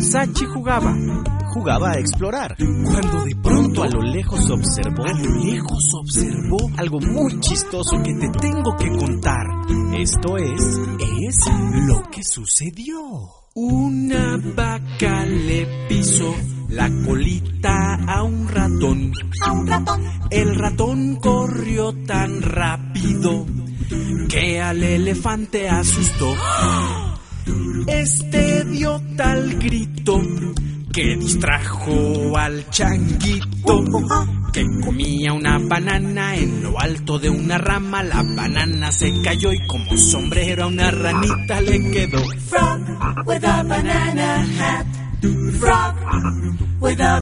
Sachi jugaba a explorar, cuando de pronto a lo lejos observó algo muy chistoso que te tengo que contar. Esto es lo que sucedió. Una vaca le pisó la colita a un ratón. El ratón corrió tan rápido que al elefante asustó. Este dio tal grito que distrajo al changuito, que comía una banana en lo alto de una rama. La banana se cayó y como sombrero a una ranita le quedó. Frog with a banana hat. Frog with a